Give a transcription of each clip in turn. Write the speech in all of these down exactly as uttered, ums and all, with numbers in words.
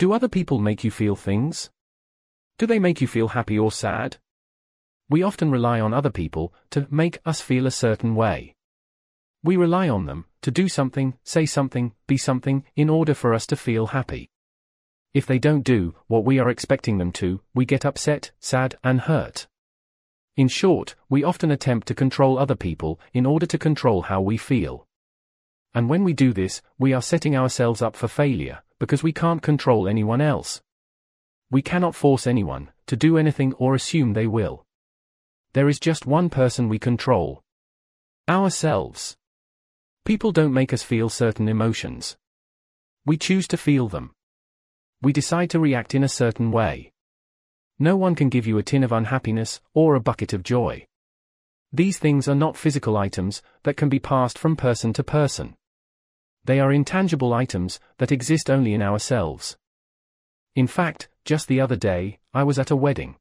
Do other people make you feel things? Do they make you feel happy or sad? We often rely on other people to make us feel a certain way. We rely on them to do something, say something, be something, in order for us to feel happy. If they don't do what we are expecting them to, we get upset, sad, and hurt. In short, we often attempt to control other people in order to control how we feel. And when we do this, we are setting ourselves up for failure, because we can't control anyone else. We cannot force anyone to do anything or assume they will. There is just one person we control: ourselves. People don't make us feel certain emotions. We choose to feel them. We decide to react in a certain way. No one can give you a tin of unhappiness or a bucket of joy. These things are not physical items that can be passed from person to person. They are intangible items that exist only in ourselves. In fact, just the other day, I was at a wedding.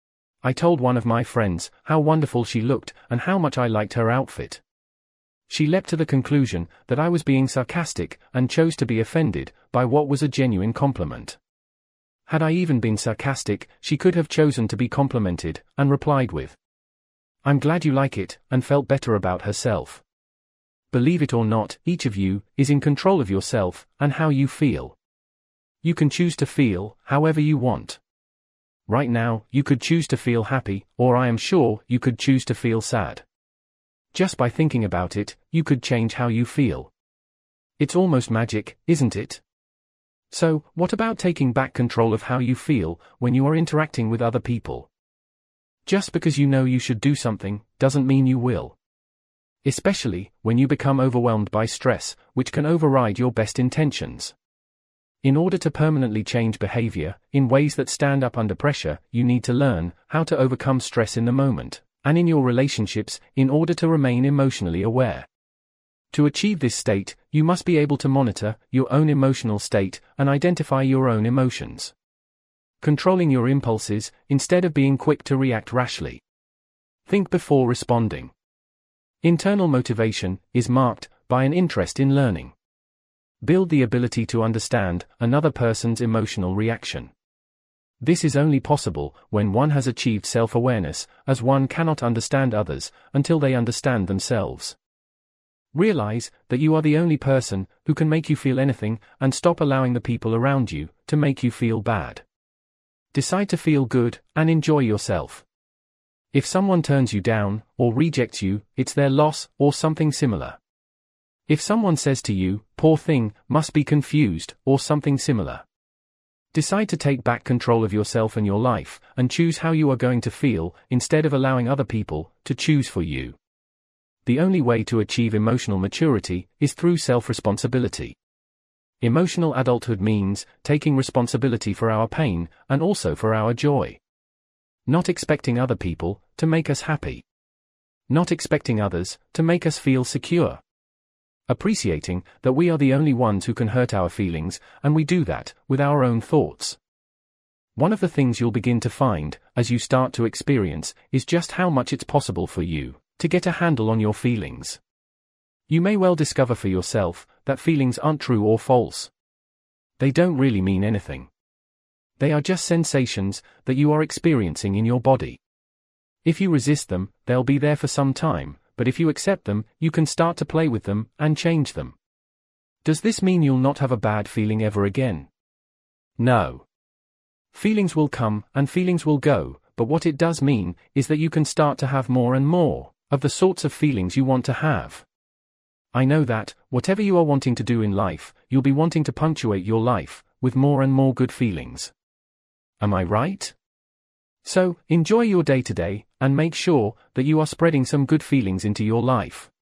I told one of my friends how wonderful she looked and how much I liked her outfit. She leapt to the conclusion that I was being sarcastic and chose to be offended by what was a genuine compliment. Had I even been sarcastic, she could have chosen to be complimented and replied with, "I'm glad you like it," and felt better about herself. Believe it or not, each of you is in control of yourself and how you feel. You can choose to feel however you want. Right now, you could choose to feel happy, or I am sure you could choose to feel sad. Just by thinking about it, you could change how you feel. It's almost magic, isn't it? So, what about taking back control of how you feel when you are interacting with other people? Just because you know you should do something, doesn't mean you will. Especially when you become overwhelmed by stress, which can override your best intentions. In order to permanently change behavior in ways that stand up under pressure, you need to learn how to overcome stress in the moment, and in your relationships, in order to remain emotionally aware. To achieve this state, you must be able to monitor your own emotional state and identify your own emotions. Controlling your impulses, instead of being quick to react rashly. Think before responding. Internal motivation is marked by an interest in learning. Build the ability to understand another person's emotional reaction. This is only possible when one has achieved self-awareness, as one cannot understand others until they understand themselves. Realize that you are the only person who can make you feel anything, and stop allowing the people around you to make you feel bad. Decide to feel good and enjoy yourself. If someone turns you down or rejects you, it's their loss or something similar. If someone says to you, "Poor thing," must be confused or something similar. Decide to take back control of yourself and your life, and choose how you are going to feel, instead of allowing other people to choose for you. The only way to achieve emotional maturity is through self-responsibility. Emotional adulthood means taking responsibility for our pain, and also for our joy. Not expecting other people to make us happy. Not expecting others to make us feel secure. Appreciating that we are the only ones who can hurt our feelings, and we do that with our own thoughts. One of the things you'll begin to find, as you start to experience, is just how much it's possible for you to get a handle on your feelings. You may well discover for yourself that feelings aren't true or false. They don't really mean anything. They are just sensations that you are experiencing in your body. If you resist them, they'll be there for some time, but if you accept them, you can start to play with them and change them. Does this mean you'll not have a bad feeling ever again? No. Feelings will come and feelings will go, but what it does mean is that you can start to have more and more of the sorts of feelings you want to have. I know that, whatever you are wanting to do in life, you'll be wanting to punctuate your life with more and more good feelings. Am I right? So, enjoy your day today, and make sure that you are spreading some good feelings into your life.